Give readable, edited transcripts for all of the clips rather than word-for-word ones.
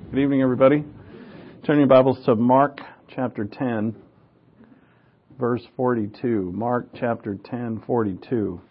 Good evening, everybody. Turn your Bibles to Mark chapter 10, verse 42. Mark chapter 10, 42.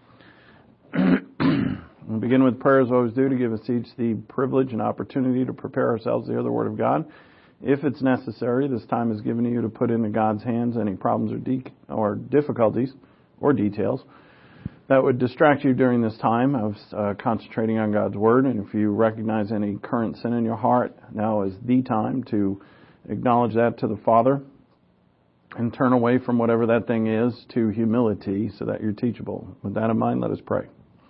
We'll begin with prayer as we always do to give us each the privilege and opportunity to prepare ourselves to hear the Word of God. If it's necessary, this time is given to you to put into God's hands any problems or difficulties or details that would distract you during this time of concentrating on God's Word. And if you recognize any current sin in your heart, now is the time to acknowledge that to the Father and turn away from whatever that thing is to humility so that you're teachable. With that in mind, let us pray.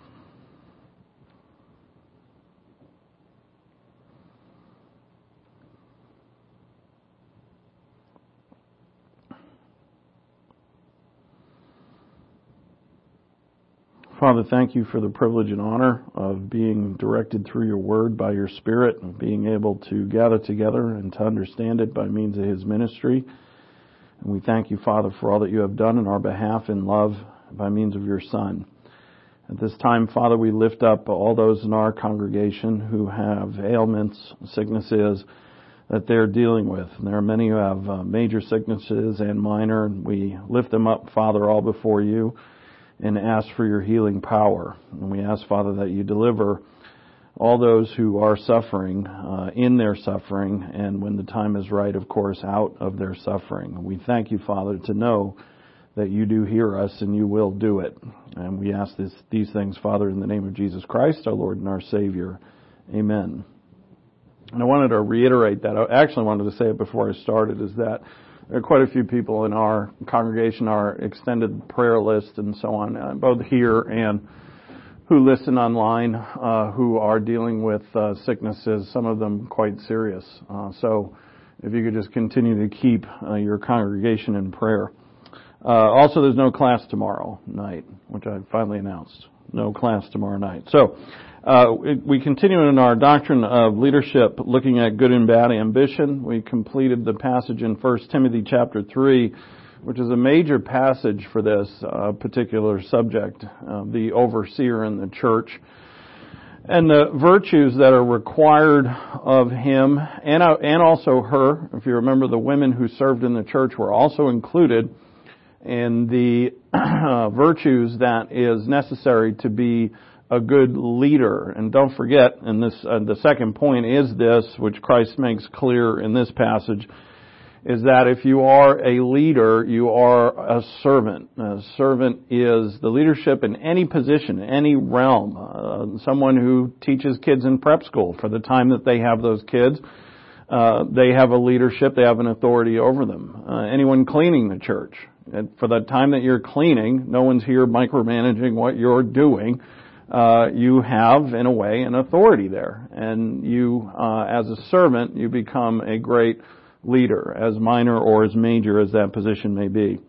Father, thank you for the privilege and honor of being directed through your word by your Spirit, of being able to gather together and to understand it by means of his ministry. And we thank you, Father, for all that you have done in our behalf in love by means of your Son. At this time, Father, we lift up all those in our congregation who have ailments, sicknesses that they're dealing with. And there are many who have major sicknesses and minor, and we lift them up, Father, all before you, and ask for your healing power. And we ask, Father, that you deliver all those who are suffering in their suffering, and when the time is right, of course, out of their suffering. We thank you, Father, to know that you do hear us and you will do it. And we ask these things, Father, in the name of Jesus Christ, our Lord and our Savior. Amen. And I wanted to reiterate that. I actually wanted to say it before I started, is that there are quite a few people in our congregation, our extended prayer list and so on, both here and who listen online, who are dealing with sicknesses, some of them quite serious. So if you could just continue to keep your congregation in prayer. Also, there's no class tomorrow night, which I finally announced. No class tomorrow night. So we continue in our doctrine of leadership, looking at good and bad ambition. We completed the passage in 1 Timothy chapter 3, which is a major passage for this particular subject, the overseer in the church, and the virtues that are required of him and also her. If you remember, the women who served in the church were also included in the virtues that is necessary to be a good leader. And don't forget, and this the second point is this, which Christ makes clear in this passage, is that if you are a leader, you are a servant. A servant is the leadership in any position, any realm. Someone who teaches kids in prep school, for the time that they have those kids, they have a leadership, they have an authority over them. Anyone cleaning the church, for the time that you're cleaning, no one's here micromanaging what you're doing. You have, in a way, an authority there. And you, as a servant, you become a great leader, as minor or as major as that position may be.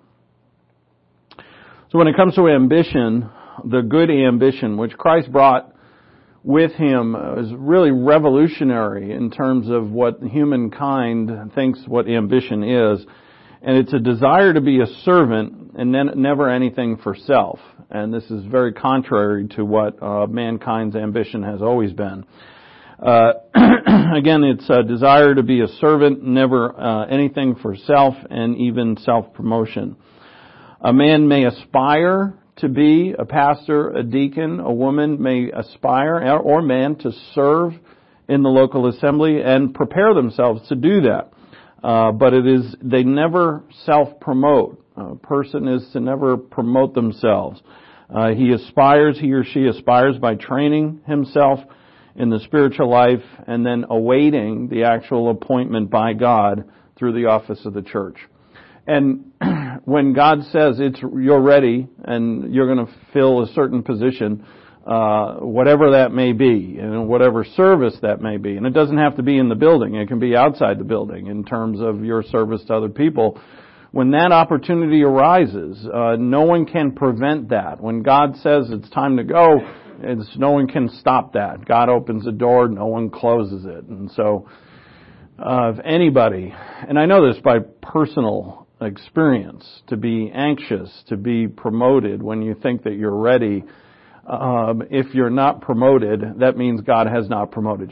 So when it comes to ambition, the good ambition, which Christ brought with him, is really revolutionary in terms of what humankind thinks what ambition is. And it's a desire to be a servant and then never anything for self. And this is very contrary to what mankind's ambition has always been. Again, it's a desire to be a servant, never anything for self, and even self-promotion. A man may aspire to be a pastor, a deacon. A woman may aspire, or man, to serve in the local assembly and prepare themselves to do that. But they never self-promote. A person is to never promote themselves. He or she aspires by training himself in the spiritual life and then awaiting the actual appointment by God through the office of the church. And when God says you're ready and you're going to fill a certain position, whatever that may be, and whatever service that may be. And it doesn't have to be in the building. It can be outside the building in terms of your service to other people. When that opportunity arises, no one can prevent that. When God says it's time to go, no one can stop that. God opens the door, no one closes it. And so, if anybody, and I know this by personal experience, to be anxious, to be promoted when you think that you're ready, if you're not promoted, that means God has not promoted you.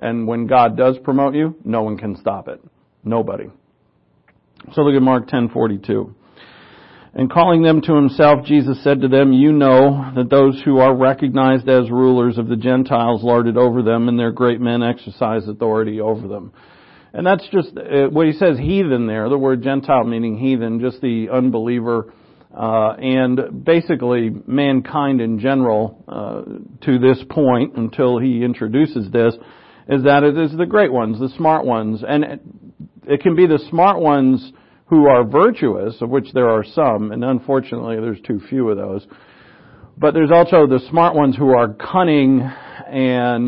And when God does promote you, no one can stop it. Nobody. So look at Mark 10:42. And calling them to himself, Jesus said to them, you know that those who are recognized as rulers of the Gentiles lord it over them, and their great men exercise authority over them. And that's just what he says, heathen there, the word Gentile meaning heathen, just the unbeliever, and basically mankind in general, to this point, until he introduces this, is that it is the great ones, the smart ones. And it can be the smart ones who are virtuous, of which there are some, and unfortunately there's too few of those. But there's also the smart ones who are cunning and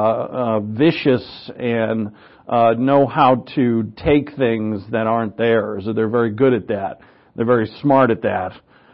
vicious and know how to take things that aren't theirs. They're very good at that. They're very smart at that.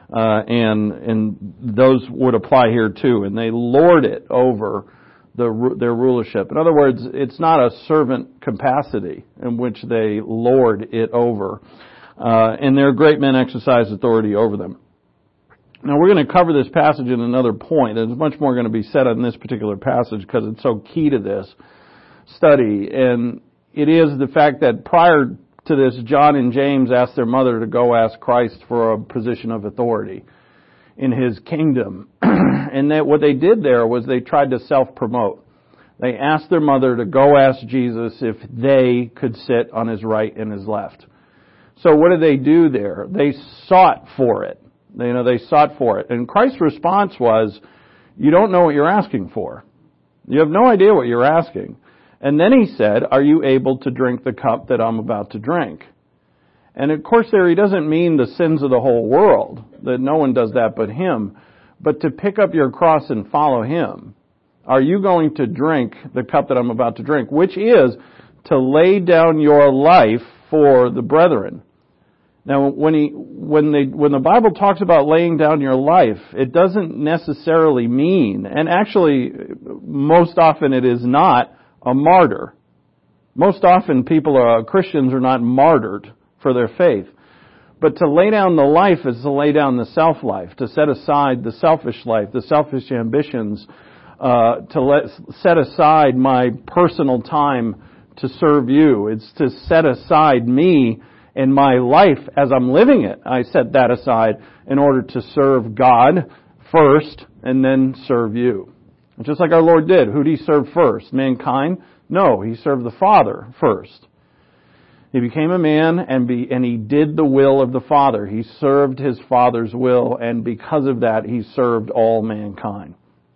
And those would apply here too. And they lord it over their rulership. In other words, it's not a servant capacity in which they lord it over. And their great men exercise authority over them. Now we're going to cover this passage in another point. There's much more going to be said on this particular passage because it's so key to this study. And it is the fact that prior to this, John and James asked their mother to go ask Christ for a position of authority in his kingdom. And that what they did there was they tried to self-promote. They asked their mother to go ask Jesus if they could sit on his right and his left. So what did they do there? They sought for it. They sought for it. And Christ's response was, you don't know what you're asking for. You have no idea what you're asking. And then he said, are you able to drink the cup that I'm about to drink? And of course there he doesn't mean the sins of the whole world, that no one does that but him, but to pick up your cross and follow him. Are you going to drink the cup that I'm about to drink? Which is to lay down your life for the brethren. Now, when the Bible talks about laying down your life, it doesn't necessarily mean, and actually, most often it is not a martyr. Most often Christians are not martyred for their faith. But to lay down the life is to lay down the self-life, to set aside the selfish life, the selfish ambitions, set aside my personal time to serve you. It's to set aside me and my life as I'm living it. I set that aside in order to serve God first and then serve you. Just like our Lord did. Who did he serve first? Mankind? No, he served the Father first. He became a man and he did the will of the Father. He served his Father's will, and because of that, he served all mankind.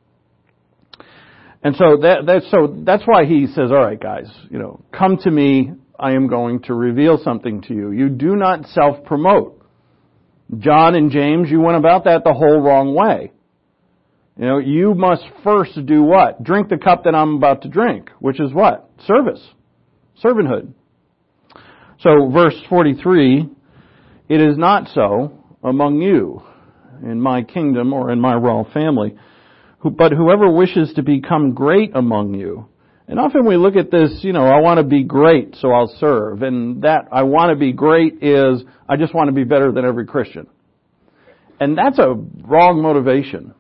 And so that's why he says, all right, guys, come to me. I am going to reveal something to you. You do not self-promote. John and James, you went about that the whole wrong way. You must first do what? Drink the cup that I'm about to drink, which is what? Service. Servanthood. So verse 43, it is not so among you in my kingdom or in my royal family, but whoever wishes to become great among you. And often we look at this, I want to be great, so I'll serve. And that I want to be great is, I just want to be better than every Christian. And that's a wrong motivation.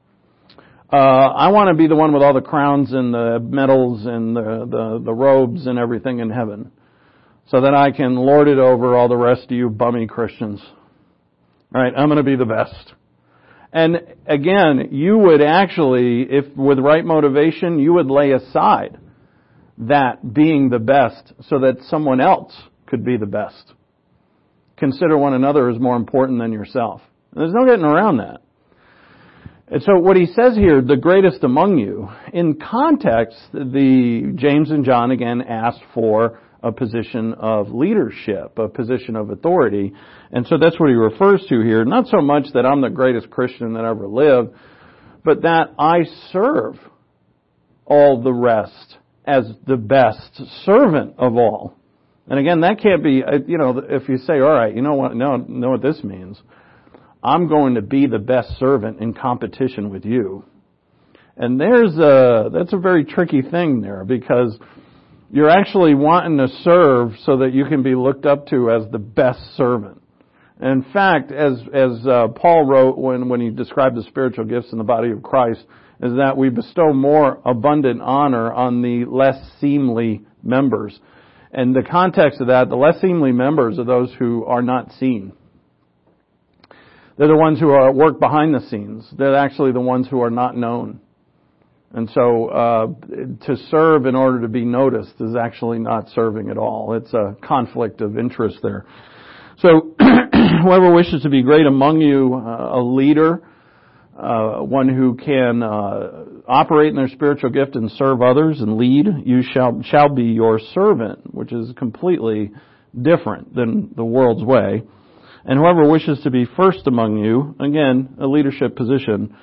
I want to be the one with all the crowns and the medals and the robes and everything in heaven, so that I can lord it over all the rest of you bummy Christians. Right? I'm going to be the best. And again, you would actually, if with right motivation, you would lay aside that being the best so that someone else could be the best. Consider one another as more important than yourself. There's no getting around that. And so what he says here, the greatest among you, in context, James and John again asked for a position of leadership, a position of authority. And so that's what he refers to here. Not so much that I'm the greatest Christian that ever lived, but that I serve all the rest as the best servant of all. And again, that can't be, if you say, all right, you know what this means. I'm going to be the best servant in competition with you. And that's a very tricky thing there, because you're actually wanting to serve so that you can be looked up to as the best servant. In fact, as Paul wrote when he described the spiritual gifts in the body of Christ, is that we bestow more abundant honor on the less seemly members. And the context of that, the less seemly members are those who are not seen. They're the ones who are at work behind the scenes. They're actually the ones who are not known. And so to serve in order to be noticed is actually not serving at all. It's a conflict of interest there. So whoever wishes to be great among you, a leader, one who can operate in their spiritual gift and serve others and lead, you shall be your servant, which is completely different than the world's way. And whoever wishes to be first among you, again, a leadership position,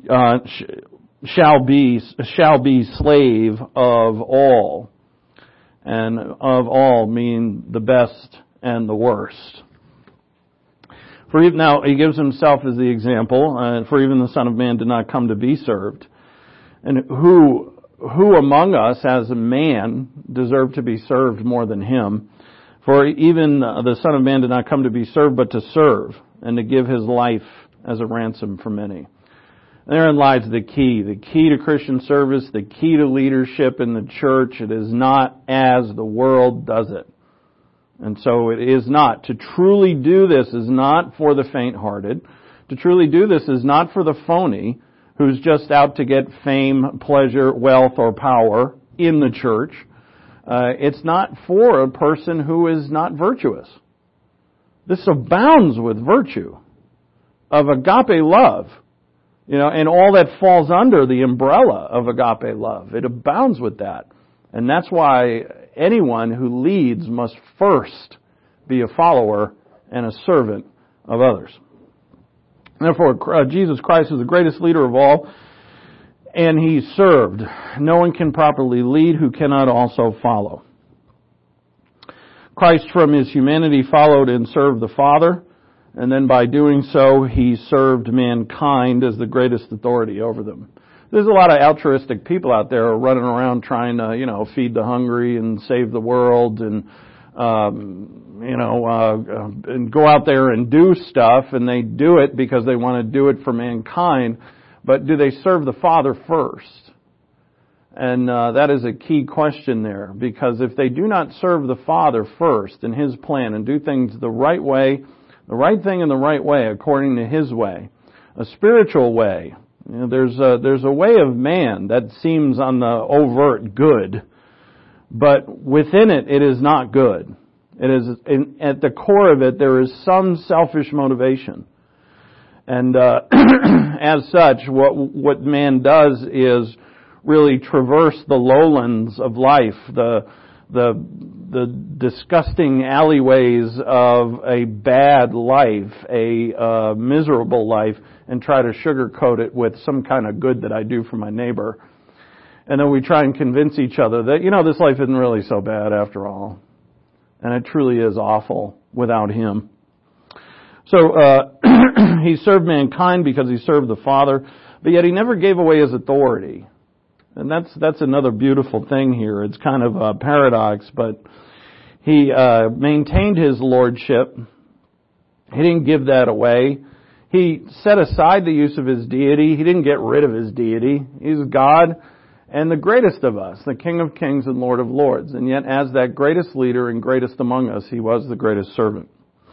shall be slave of all. And of all mean the best and the worst. Now, he gives himself as the example, for even the Son of Man did not come to be served. And who among us as a man deserved to be served more than him? For even the Son of Man did not come to be served, but to serve, and to give his life as a ransom for many. Therein lies the key to Christian service, the key to leadership in the church. It is not as the world does it. And so it is not. To truly do this is not for the faint-hearted. To truly do this is not for the phony who's just out to get fame, pleasure, wealth, or power in the church. It's not for a person who is not virtuous. This abounds with virtue of agape love, and all that falls under the umbrella of agape love. It abounds with that. And that's why anyone who leads must first be a follower and a servant of others. Therefore, Jesus Christ is the greatest leader of all, and he served. No one can properly lead who cannot also follow. Christ from his humanity followed and served the Father, and then by doing so, he served mankind as the greatest authority over them. There's a lot of altruistic people out there running around trying to, feed the hungry and save the world and, and go out there and do stuff, and they do it because they want to do it for mankind. But do they serve the Father first? And that is a key question there, because if they do not serve the Father first in His plan and do things the right way, the right thing in the right way according to His way, a spiritual way, there's a way of man that seems on the overt good, but within it is not good. It is at the core of it there is some selfish motivation, and as such, what man does is really traverse the lowlands of life, the disgusting alleyways of a bad life, a miserable life, and try to sugarcoat it with some kind of good that I do for my neighbor. And then we try and convince each other that, this life isn't really so bad after all. And it truly is awful without Him. So, He served mankind because He served the Father, but yet He never gave away His authority. And that's another beautiful thing here. It's kind of a paradox, but He maintained His lordship. He didn't give that away. He set aside the use of His deity. He didn't get rid of His deity. He's God and the greatest of us, the King of Kings and Lord of Lords. And yet, as that greatest leader and greatest among us, He was the greatest servant.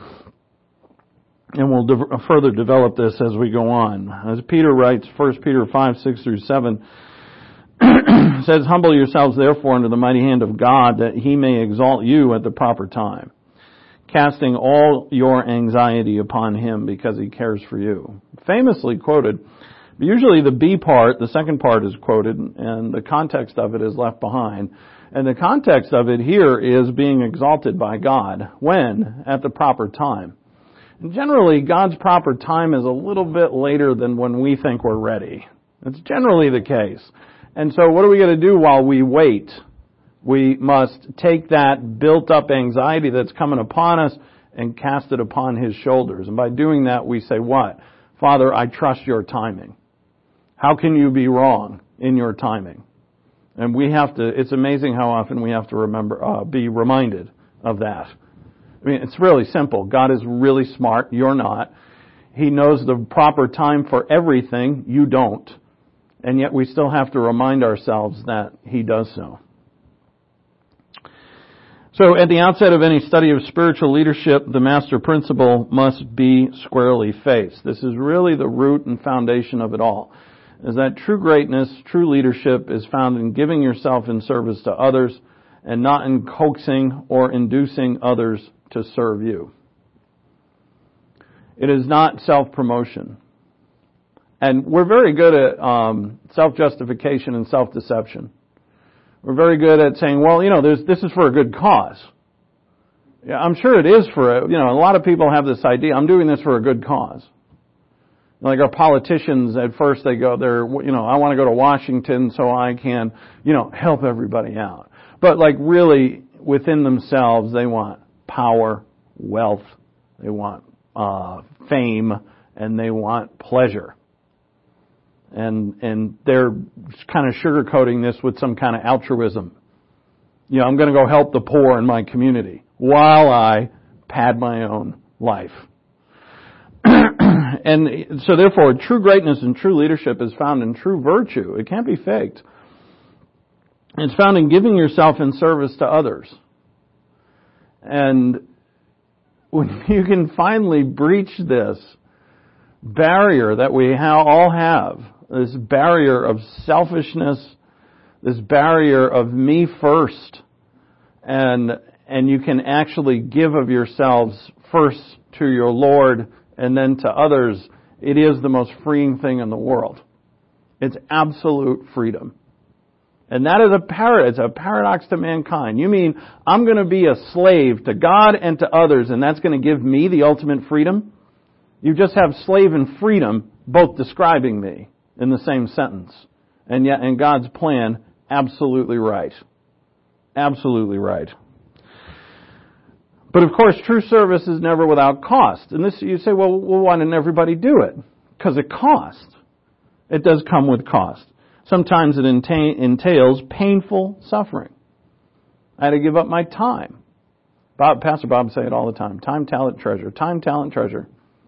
And we'll further develop this as we go on. As Peter writes, 1 Peter 5, 6 through 7, says, "Humble yourselves therefore under the mighty hand of God, that He may exalt you at the proper time, casting all your anxiety upon Him because He cares for you." Famously quoted. Usually the B part, the second part is quoted, and the context of it is left behind. And the context of it here is being exalted by God. When? At the proper time. And generally, God's proper time is a little bit later than when we think we're ready. It's generally the case. And so what are we going to do while we wait? We must take that built-up anxiety that's coming upon us and cast it upon His shoulders. And by doing that, we say, what? Father, I trust your timing. How can you be wrong in your timing? And it's amazing how often we have to be reminded of that. I mean, it's really simple. God is really smart. You're not. He knows the proper time for everything. You don't. And yet we still have to remind ourselves that He does so. So at the outset of any study of spiritual leadership, the master principle must be squarely faced. This is really the root and foundation of it all, is that true greatness, true leadership is found in giving yourself in service to others and not in coaxing or inducing others to serve you. It is not self-promotion. And we're very good at self-justification and self-deception. We're very good at saying, well, this is for a good cause. Yeah, I'm sure it is a lot of people have this idea, I'm doing this for a good cause. Like our politicians, at first they go there, I want to go to Washington so I can, help everybody out. But really, within themselves, they want power, wealth, they want fame, and they want pleasure. And they're kind of sugarcoating this with some kind of altruism. I'm going to go help the poor in my community while I pad my own life. And so therefore, true greatness and true leadership is found in true virtue. It can't be faked. It's found in giving yourself in service to others. And when you can finally breach this barrier that we all have, this barrier of selfishness, this barrier of me first, and you can actually give of yourselves first to your Lord and then to others, it is the most freeing thing in the world. It's absolute freedom. And that is it's a paradox to mankind. You mean I'm going to be a slave to God and to others, and that's going to give me the ultimate freedom? You just have slave and freedom both describing me in the same sentence. And yet in God's plan, absolutely right. Absolutely right. But of course, true service is never without cost. And this, you say, well, why didn't everybody do it? Because it costs. It does come with cost. Sometimes it entails painful suffering. I had to give up my time. Pastor Bob would say it all the time. Time, talent, treasure. Time, talent, treasure.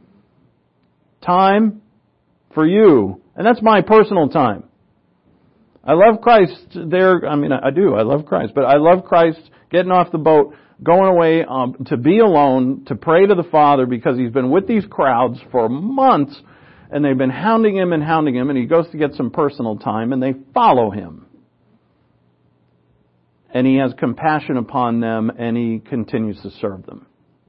Time for you. And that's my personal time. I love Christ there. I do. I love Christ. But I love Christ getting off the boat, going away to be alone, to pray to the Father because He's been with these crowds for months and they've been hounding Him, and He goes to get some personal time and they follow Him. And He has compassion upon them and He continues to serve them.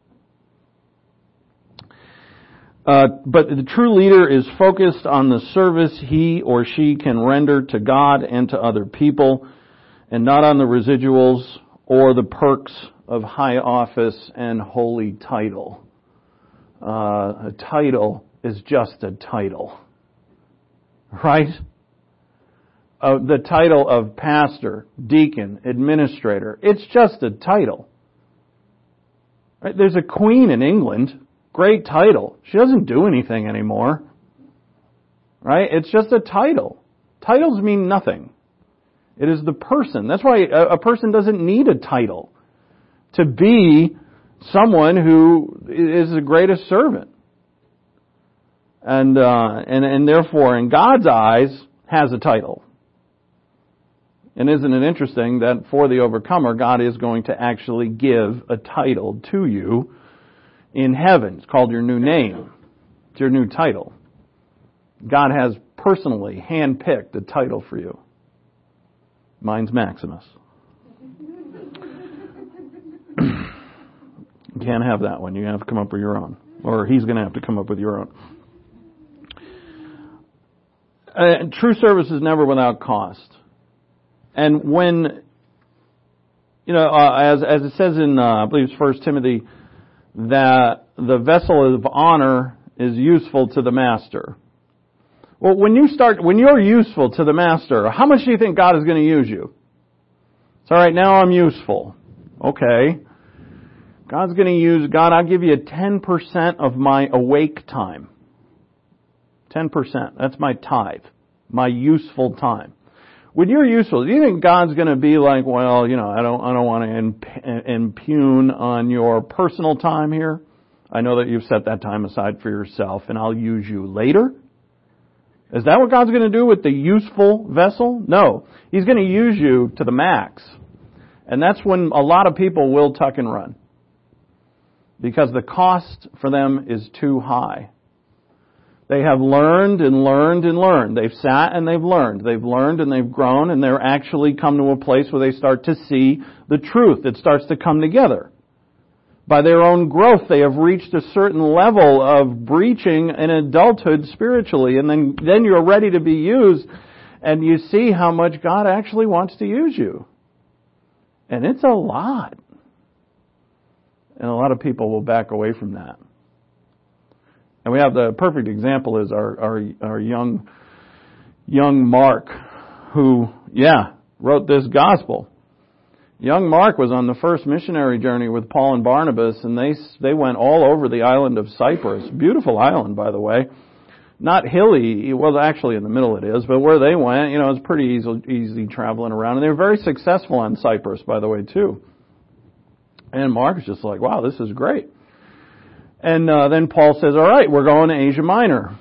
But the true leader is focused on the service he or she can render to God and to other people, and not on the residuals or the perks of high office and holy title. A title is just a title. Right? The title of pastor, deacon, administrator, it's just a title. Right? There's a queen in England. Great title. She doesn't do anything anymore. Right? It's just a title. Titles mean nothing. It is the person. That's why a person doesn't need a title to be someone who is the greatest servant. And therefore, in God's eyes, has a title. And isn't it interesting that for the overcomer, God is going to actually give a title to you in heaven. It's called your new name. It's your new title. God has personally handpicked a title for you. Mine's Maximus. You can't have that one. You have to come up with your own. Or he's going to have to come up with your own. True service is never without cost. And when, as it says in, I believe it's 1 Timothy, that the vessel of honor is useful to the master. Well, when you're useful to the master, how much do you think God is going to use you? It's all right, now I'm useful. Okay. God's going to use, God, I'll give you 10% of my awake time. 10%. That's my tithe. My useful time. When you're useful, do you think God's going to be like, well, I don't want to impugn on your personal time here. I know that you've set that time aside for yourself and I'll use you later. Is that what God's going to do with the useful vessel? No. He's going to use you to the max. And that's when a lot of people will tuck and run. Because the cost for them is too high. They have learned and learned and learned. They've sat and they've learned. They've learned and they've grown, and they're actually come to a place where they start to see the truth. It starts to come together. By their own growth, they have reached a certain level of breaching in adulthood spiritually, and then you're ready to be used, and you see how much God actually wants to use you. And it's a lot. And a lot of people will back away from that. And we have the perfect example is our young Mark, who, wrote this gospel. Young Mark was on the first missionary journey with Paul and Barnabas, and they went all over the island of Cyprus. Beautiful island, by the way. Not hilly, well, actually in the middle it is, but where they went, it's pretty easy traveling around. And they were very successful on Cyprus, by the way, too. And Mark was just like, wow, this is great. And then Paul says, all right, we're going to Asia Minor.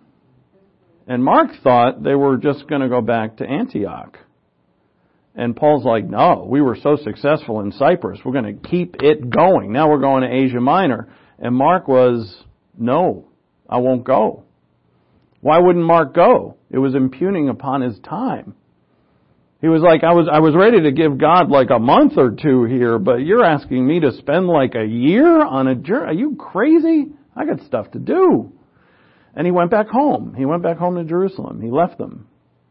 And Mark thought they were just going to go back to Antioch. And Paul's like, no, we were so successful in Cyprus. We're going to keep it going. Now we're going to Asia Minor. And Mark was, no, I won't go. Why wouldn't Mark go? It was impugning upon his time. He was like, I was ready to give God like a month or two here, but you're asking me to spend like a year on a journey? Are you crazy? I got stuff to do. And he went back home. He went back home to Jerusalem. He left them.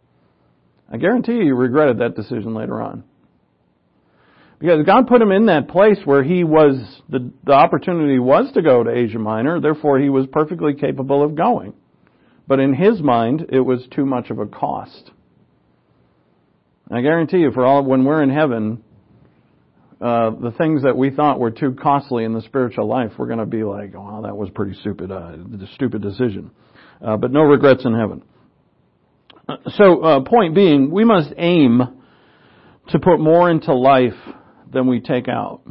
I guarantee you he regretted that decision later on. Because God put him in that place where he was, the opportunity was to go to Asia Minor, therefore he was perfectly capable of going. But in his mind, it was too much of a cost. And I guarantee you, when we're in heaven, the things that we thought were too costly in the spiritual life, we're going to be like, oh, that was pretty stupid, stupid decision. But no regrets in heaven. So, point being, we must aim to put more into life than we take out.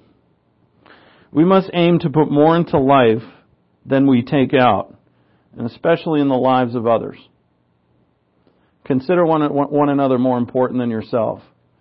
We must aim to put more into life than we take out, and especially in the lives of others. Consider one another more important than yourself.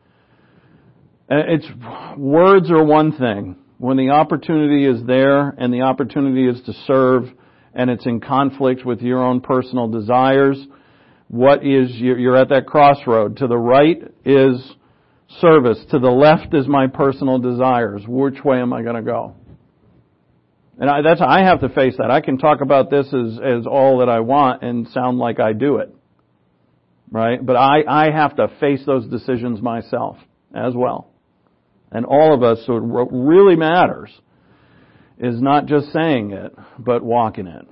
Words are one thing. When the opportunity is there and the opportunity is to serve and it's in conflict with your own personal desires, you're at that crossroad. To the right is service. To the left is my personal desires. Which way am I going to go? And I have to face that. I can talk about this as all that I want and sound like I do it. Right? But I have to face those decisions myself as well. And all of us, so what really matters is not just saying it, but walking it.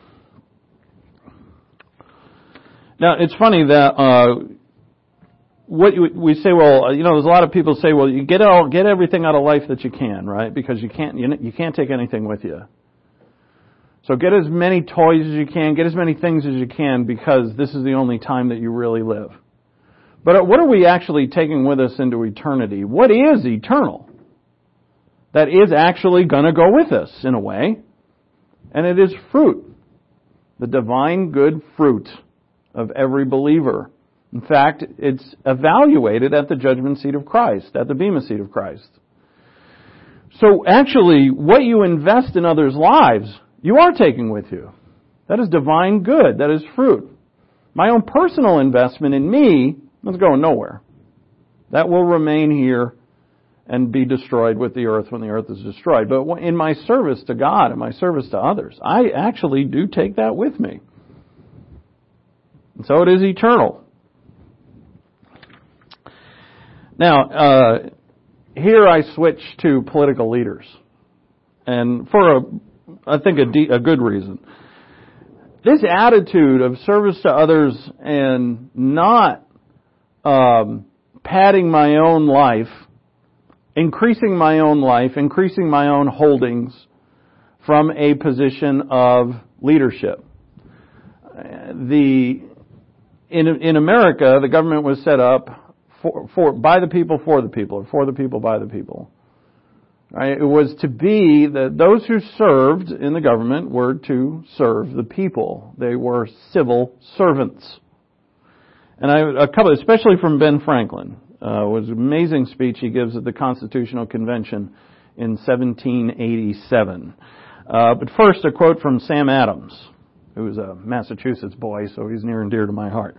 Now, it's funny that we say, well, there's a lot of people say, well, you get everything out of life that you can, right? Because you can't take anything with you. So get as many toys as you can, get as many things as you can, because this is the only time that you really live. But what are we actually taking with us into eternity? What is eternal? That is actually going to go with us, in a way. And it is fruit. The divine good fruit of every believer. In fact, it's evaluated at the judgment seat of Christ, at the bema seat of Christ. So actually, what you invest in others' lives, you are taking with you. That is divine good. That is fruit. My own personal investment in me, that's going nowhere. That will remain here and be destroyed with the earth when the earth is destroyed. But in my service to God and my service to others, I actually do take that with me. And so it is eternal. Now, here I switch to political leaders. And for I think a good reason. This attitude of service to others and not padding my own life, increasing my own holdings from a position of leadership. In America, the government was set up by the people, for the people, or for the people, by the people. Right? It was to be that those who served in the government were to serve the people. They were civil servants. And a couple, especially from Ben Franklin, was an amazing speech he gives at the Constitutional Convention in 1787. But first, a quote from Sam Adams, who was a Massachusetts boy, so he's near and dear to my heart.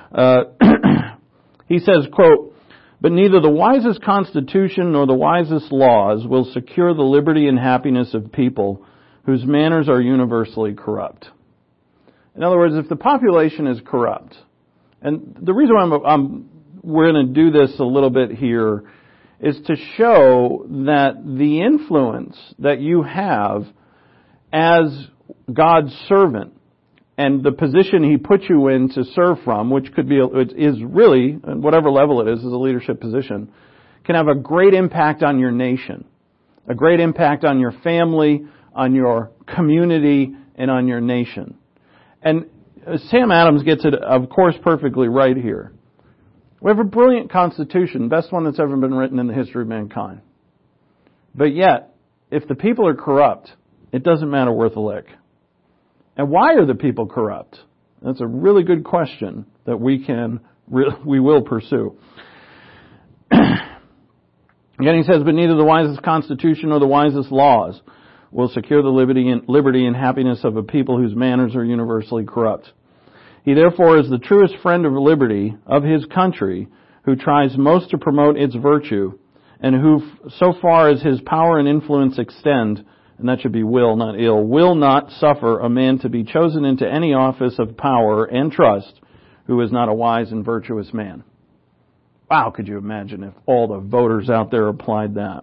He says, quote, "But neither the wisest constitution nor the wisest laws will secure the liberty and happiness of people whose manners are universally corrupt." In other words, if the population is corrupt, and the reason why we're going to do this a little bit here is to show that the influence that you have as God's servant and the position He put you in to serve from, which could be, is really, whatever level it is a leadership position, can have a great impact on your nation, a great impact on your family, on your community, and on your nation. And Sam Adams gets it, of course, perfectly right here. We have a brilliant Constitution, best one that's ever been written in the history of mankind. But yet, if the people are corrupt, it doesn't matter worth a lick. And why are the people corrupt? That's a really good question that we will pursue. Again, he says, "But neither the wisest constitution nor the wisest laws will secure the liberty and happiness of a people whose manners are universally corrupt. He therefore is the truest friend of liberty of his country, who tries most to promote its virtue, and who, so far as his power and influence extend," and that should be will, not ill, "will not suffer a man to be chosen into any office of power and trust who is not a wise and virtuous man." Wow, could you imagine if all the voters out there applied that?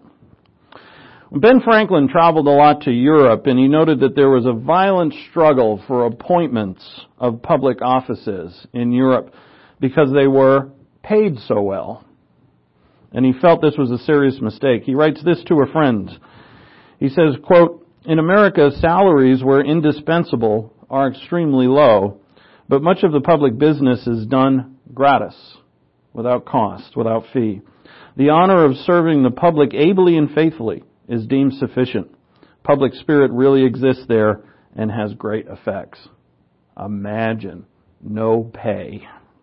Ben Franklin traveled a lot to Europe, and he noted that there was a violent struggle for appointments of public offices in Europe because they were paid so well. And he felt this was a serious mistake. He writes this to a friend. He says, quote, "In America, salaries where indispensable are extremely low, but much of the public business is done gratis, without cost, without fee. The honor of serving the public ably and faithfully is deemed sufficient. Public spirit really exists there and has great effects." Imagine no pay.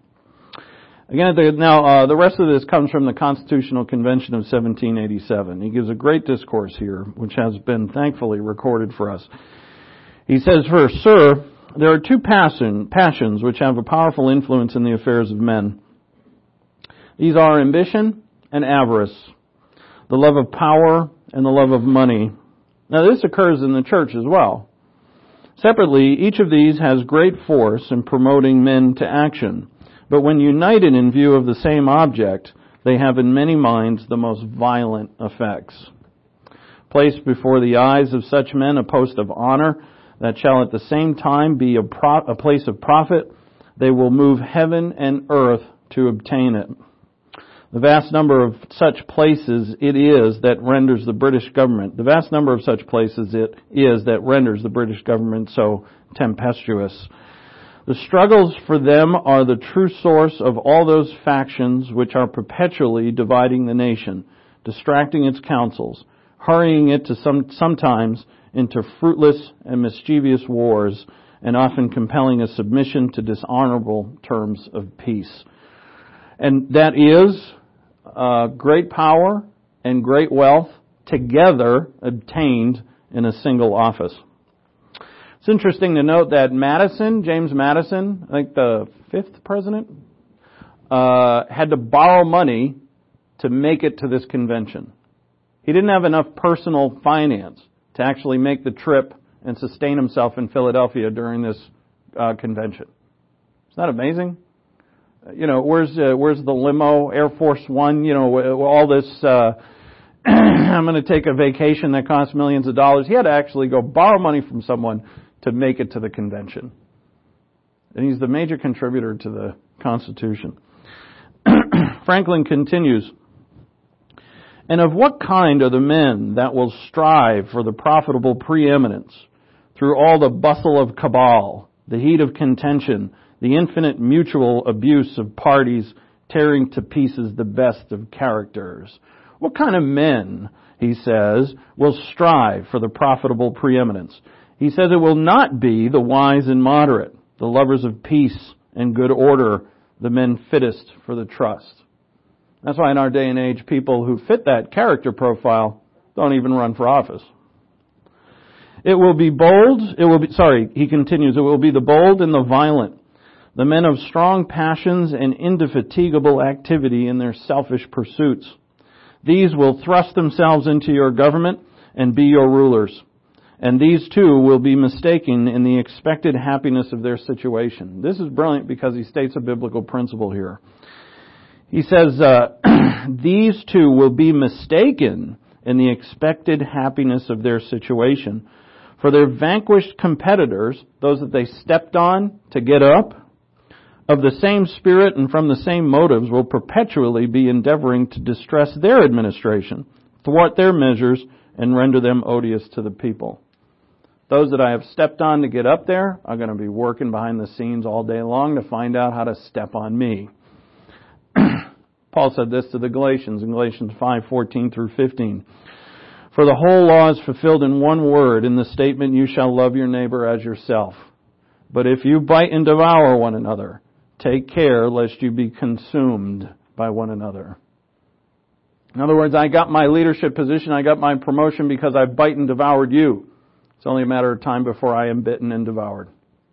Again, the rest of this comes from the Constitutional Convention of 1787. He gives a great discourse here, which has been thankfully recorded for us. He says first, "Sir, there are two passions which have a powerful influence in the affairs of men. These are ambition and avarice, the love of power and the love of money." Now this occurs in the church as well. Separately, each of these has great force in promoting men to action. But when united in view of the same object, they have in many minds the most violent effects. Place before the eyes of such men a post of honor that shall at the same time be a place of profit, they will move heaven and earth to obtain it. The vast number of such places it is that renders the British government so tempestuous. The struggles for them are the true source of all those factions which are perpetually dividing the nation, distracting its councils, hurrying it to sometimes into fruitless and mischievous wars, and often compelling a submission to dishonorable terms of peace. And that is great power and great wealth together obtained in a single office. It's interesting to note that James Madison, I think the 5th president, had to borrow money to make it to this convention. He didn't have enough personal finance to actually make the trip and sustain himself in Philadelphia during this convention. Isn't that amazing? You know, where's the limo, Air Force One, all this, I'm going to take a vacation that costs millions of dollars. He had to actually go borrow money from someone to make it to the convention. And he's the major contributor to the Constitution. Franklin continues, "And of what kind are the men that will strive for the profitable preeminence through all the bustle of cabal, the heat of contention, the infinite mutual abuse of parties tearing to pieces the best of characters? What kind of men he says, will strive for the profitable preeminence. He says it will not be the wise and moderate, the lovers of peace and good order, the men fittest for the trust. That's why in our day and age, people who fit that character profile don't even run for office. He continues, it will be the bold and the violent, the men of strong passions and indefatigable activity in their selfish pursuits. These will thrust themselves into your government and be your rulers. And these too will be mistaken in the expected happiness of their situation. This is brilliant because he states a biblical principle here. He says, these two will be mistaken in the expected happiness of their situation. For their vanquished competitors, those that they stepped on to get up, of the same spirit and from the same motives, will perpetually be endeavoring to distress their administration, thwart their measures, and render them odious to the people. Those that I have stepped on to get up there are going to be working behind the scenes all day long to find out how to step on me. Paul said this to the Galatians in Galatians 5:14 through 15. For the whole law is fulfilled in one word, in the statement, you shall love your neighbor as yourself. But if you bite and devour one another, take care lest you be consumed by one another. In other words, I got my leadership position, I got my promotion because I bite and devoured you. It's only a matter of time before I am bitten and devoured.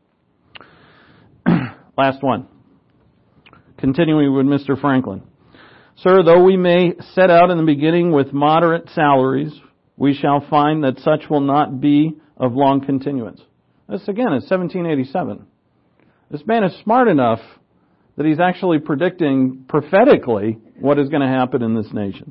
Last one. Continuing with Mr. Franklin. Sir, though we may set out in the beginning with moderate salaries, we shall find that such will not be of long continuance. This again is 1787. This man is smart enough that he's actually predicting prophetically what is going to happen in this nation.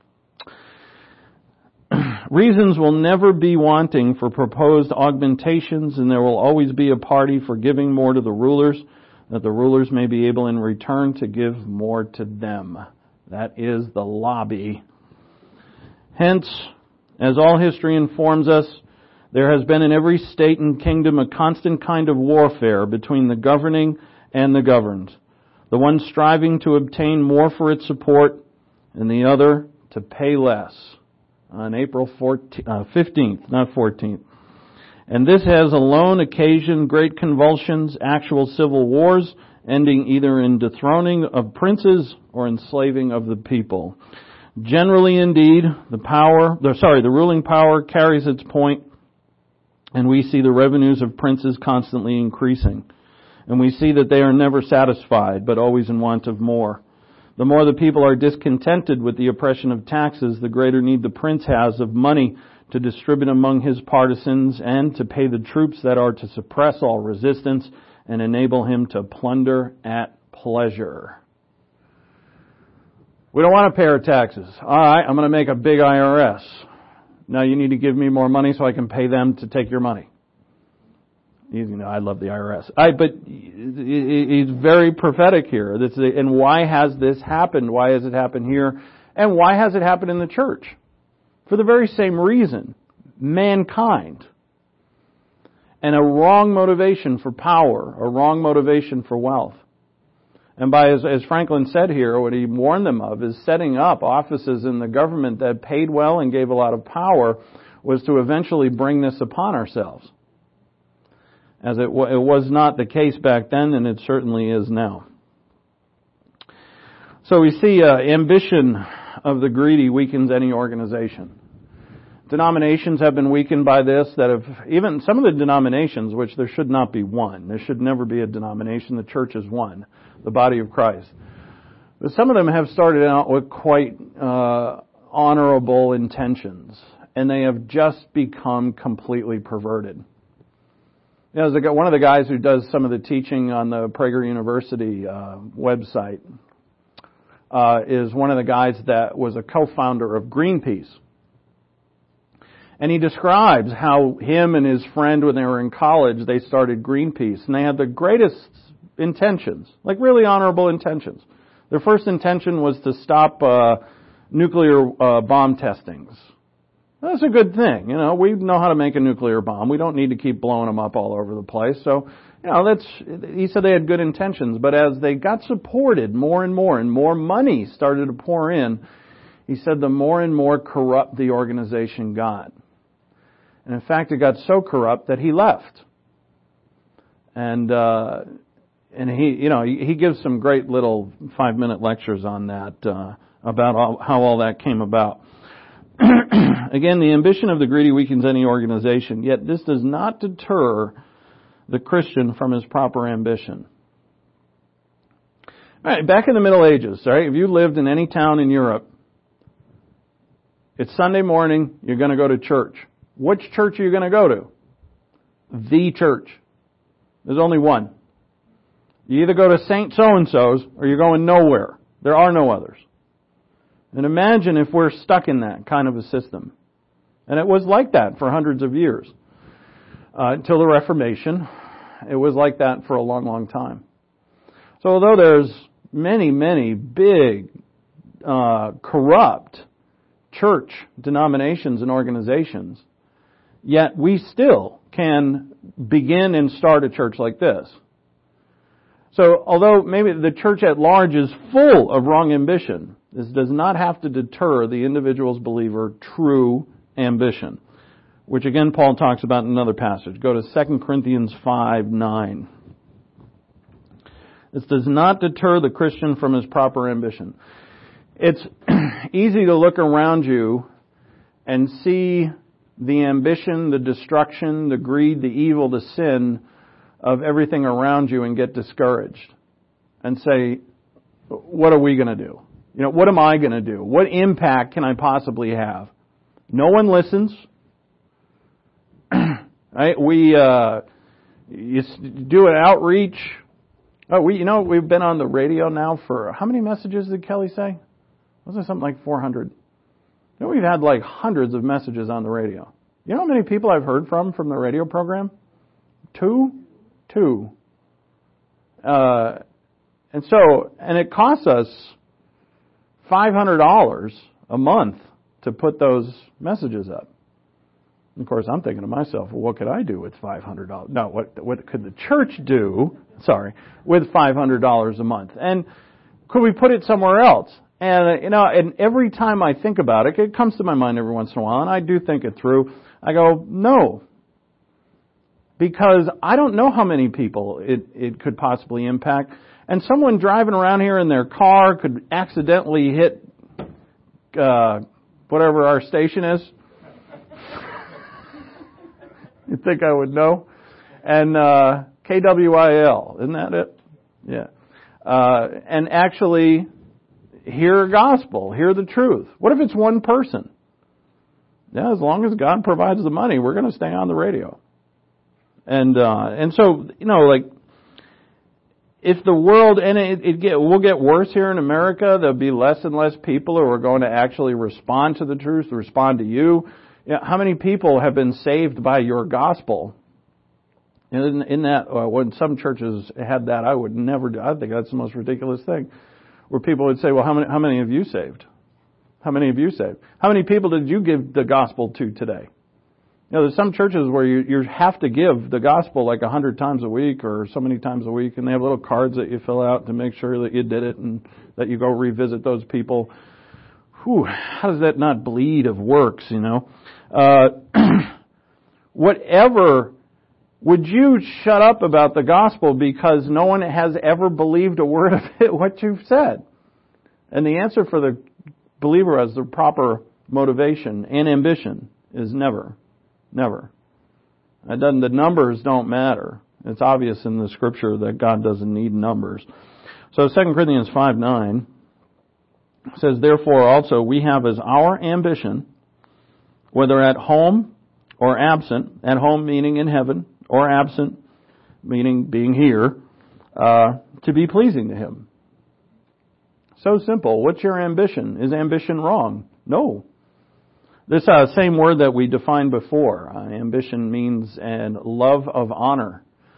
Reasons will never be wanting for proposed augmentations, and there will always be a party for giving more to the rulers, that the rulers may be able in return to give more to them. That is the lobby. Hence, as all history informs us, there has been in every state and kingdom a constant kind of warfare between the governing and the governed. The one striving to obtain more for its support, and the other to pay less. On April 15th, not 14th. And this has alone occasioned great convulsions, actual civil wars, ending either in dethroning of princes or enslaving of the people. Generally, indeed, the ruling power carries its point, and we see the revenues of princes constantly increasing. And we see that they are never satisfied, but always in want of more. The more the people are discontented with the oppression of taxes, the greater need the prince has of money to distribute among his partisans and to pay the troops that are to suppress all resistance and enable him to plunder at pleasure. We don't want to pay our taxes. All right, I'm going to make a big IRS. Now you need to give me more money so I can pay them to take your money. You know, I love the IRS. But he's very prophetic here. And why has this happened? Why has it happened here? And why has it happened in the church? For the very same reason. Mankind. And a wrong motivation for power, a wrong motivation for wealth. And by, as Franklin said here, what he warned them of is setting up offices in the government that paid well and gave a lot of power was to eventually bring this upon ourselves. As it was not the case back then, and it certainly is now. So we see ambition of the greedy weakens any organization. Denominations have been weakened by this, even some of the denominations, which there should not be one. There should never be a denomination. The church is one, the body of Christ. But some of them have started out with quite honorable intentions, and they have just become completely perverted. You know, one of the guys who does some of the teaching on the Prager University website is one of the guys that was a co-founder of Greenpeace. And he describes how him and his friend, when they were in college, they started Greenpeace. And they had the greatest intentions, like really honorable intentions. Their first intention was to stop nuclear bomb testings. That's a good thing. You know, we know how to make a nuclear bomb. We don't need to keep blowing them up all over the place. So, you know, he said they had good intentions. But as they got supported more and more money started to pour in, he said the more and more corrupt the organization got. And in fact, it got so corrupt that he left. And he gives some great little 5-minute lectures on that, about how all that came about. Again, the ambition of the greedy weakens any organization, yet this does not deter the Christian from his proper ambition. All right, back in the Middle Ages, right? If you lived in any town in Europe, it's Sunday morning, you're going to go to church. Which church are you going to go to? The church. There's only one. You either go to St. So-and-so's or you're going nowhere. There are no others. And imagine if we're stuck in that kind of a system. And it was like that for hundreds of years. Until the Reformation, it was like that for a long, long time. So although there's many, many big, corrupt church denominations and organizations, yet we still can begin and start a church like this. So although maybe the church at large is full of wrong ambition, this does not have to deter the individual's believer true ambition, which again Paul talks about in another passage. Go to 2 Corinthians 5:9. This does not deter the Christian from his proper ambition. It's easy to look around you and see the ambition, the destruction, the greed, the evil, the sin of everything around you and get discouraged and say, what are we going to do? What am I going to do? What impact can I possibly have? No one listens. Right? You do an outreach. We've been on the radio now for, how many messages did Kelly say? Wasn't it something like 400? We've had like hundreds of messages on the radio. You know how many people I've heard from the radio program? Two. And it costs us $500 a month to put those messages up. And of course, I'm thinking to myself, well, what could I do with $500? No, what could the church do, with $500 a month? And could we put it somewhere else? And, and every time I think about it, it comes to my mind every once in a while, and I do think it through. I go, no. Because I don't know how many people it could possibly impact. And someone driving around here in their car could accidentally hit whatever our station is. You'd think I would know. And KWIL, isn't that it? Yeah. And actually hear gospel, hear the truth. What if it's one person? Yeah, as long as God provides the money, we're going to stay on the radio. And so, if the world, and we'll get worse here in America, there'll be less and less people who are going to actually respond to the truth, respond to you. How many people have been saved by your gospel? In that, when some churches had that, I would never do. I think that's the most ridiculous thing, where people would say, well, how many have you saved? How many have you saved? How many people did you give the gospel to today? There's some churches where you have to give the gospel like 100 times a week or so many times a week, and they have little cards that you fill out to make sure that you did it and that you go revisit those people. Whew, how does that not bleed of works, Whatever, would you shut up about the gospel because no one has ever believed a word of it, what you've said? And the answer for the believer as the proper motivation and ambition is never. Never. The numbers don't matter. It's obvious in the Scripture that God doesn't need numbers. So 2 Corinthians 5:9 says, therefore also we have as our ambition, whether at home or absent, at home meaning in heaven, or absent meaning being here, to be pleasing to Him. So simple. What's your ambition? Is ambition wrong? No. This same word that we defined before, ambition means an love of honor.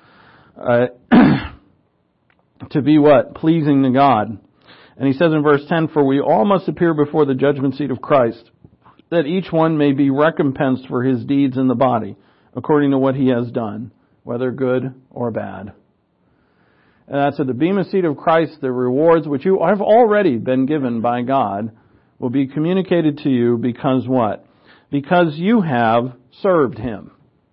To be what? Pleasing to God. And he says in verse 10, for we all must appear before the judgment seat of Christ, that each one may be recompensed for his deeds in the body, according to what he has done, whether good or bad. And that's at the bema seat of Christ, the rewards which you have already been given by God will be communicated to you because what? Because you have served Him.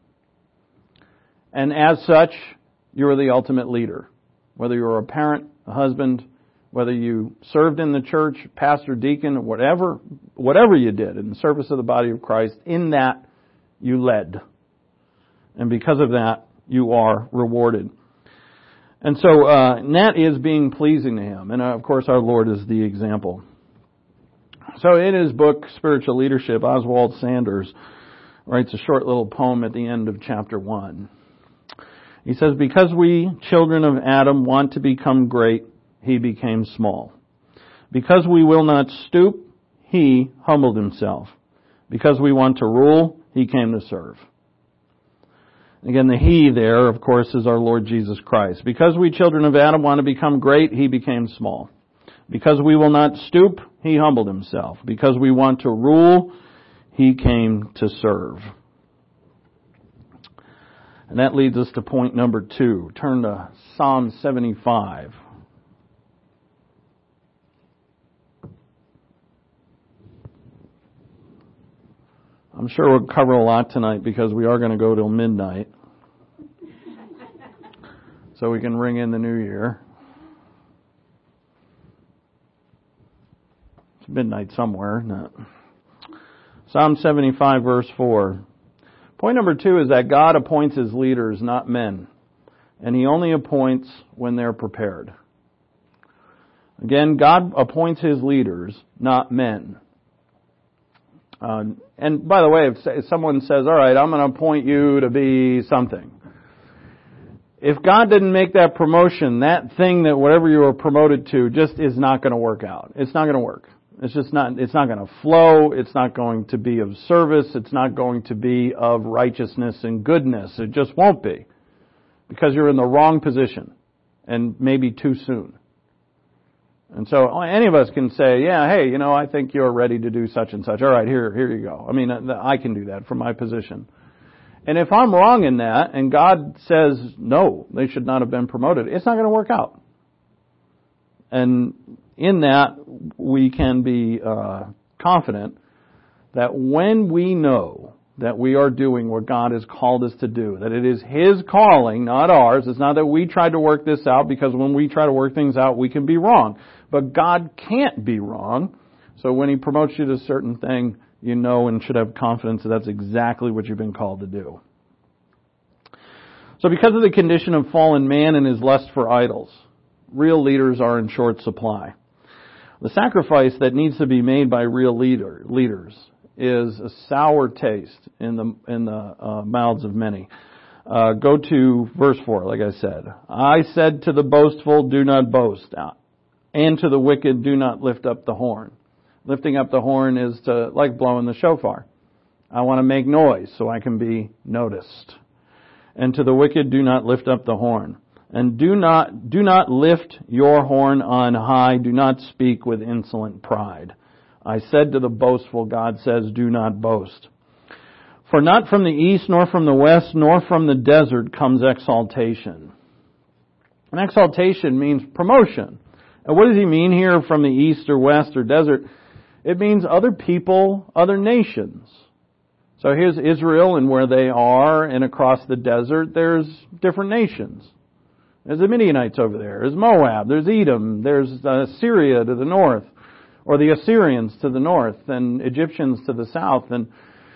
And as such, you're the ultimate leader. Whether you're a parent, a husband, whether you served in the church, pastor, deacon, whatever you did in the service of the body of Christ, in that you led. And because of that, you are rewarded. And so that is being pleasing to Him. And of course, our Lord is the example. So in his book, Spiritual Leadership, Oswald Sanders writes a short little poem at the end of chapter 1. He says, because we, children of Adam, want to become great, He became small. Because we will not stoop, He humbled Himself. Because we want to rule, He came to serve. Again, the He there, of course, is our Lord Jesus Christ. Because we, children of Adam, want to become great, He became small. Because we will not stoop, He humbled Himself. Because we want to rule, He came to serve. And that leads us to point number 2. Turn to Psalm 75. I'm sure we'll cover a lot tonight because we are going to go till midnight. So we can ring in the new year. It's midnight somewhere. No. Psalm 75 verse 4. Point number 2 is that God appoints His leaders, not men. And He only appoints when they're prepared. Again, God appoints His leaders, not men. And by the way, if someone says, all right, I'm going to appoint you to be something. If God didn't make that promotion, that thing that whatever you were promoted to just is not going to work out. It's not going to work. It's not going to flow. It's not going to be of service. It's not going to be of righteousness and goodness. It just won't be. Because you're in the wrong position. And maybe too soon. And so any of us can say, yeah, hey, I think you're ready to do such and such. All right, here you go. I mean, I can do that from my position. And if I'm wrong in that, and God says, no, they should not have been promoted, it's not going to work out. And in that, we can be confident that when we know that we are doing what God has called us to do, that it is His calling, not ours. It's not that we tried to work this out, because when we try to work things out, we can be wrong. But God can't be wrong. So when He promotes you to a certain thing, you know and should have confidence that that's exactly what you've been called to do. So because of the condition of fallen man and his lust for idols, real leaders are in short supply. The sacrifice that needs to be made by real leaders is a sour taste in the mouths of many. Go to verse 4, like I said. I said to the boastful, do not boast, and to the wicked, do not lift up the horn. Lifting up the horn is like blowing the shofar. I want to make noise so I can be noticed. And to the wicked, do not lift up the horn. And do not lift your horn on high. Do not speak with insolent pride. I said to the boastful, God says, do not boast. For not from the east, nor from the west, nor from the desert comes exaltation. And exaltation means promotion. And what does he mean here, from the east or west or desert? It means other people, other nations. So here's Israel and where they are, and across the desert there's different nations. There's the Midianites over there. There's Moab. There's Edom. There's Syria to the north, or the Assyrians to the north, and Egyptians to the south. And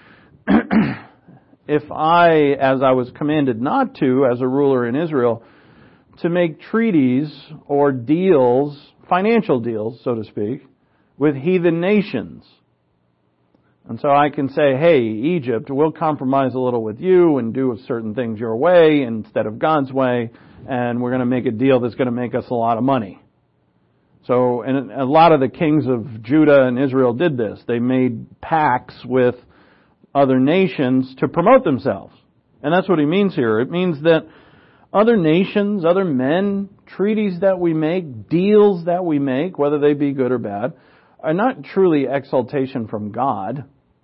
if I, as I was commanded not to, as a ruler in Israel, to make treaties or deals, financial deals, so to speak, with heathen nations. And so I can say, hey, Egypt, we'll compromise a little with you and do certain things your way instead of God's way, and we're going to make a deal that's going to make us a lot of money. So, and a lot of the kings of Judah and Israel did this. They made pacts with other nations to promote themselves. And that's what he means here. It means that other nations, other men, treaties that we make, deals that we make, whether they be good or bad, are not truly exaltation from God.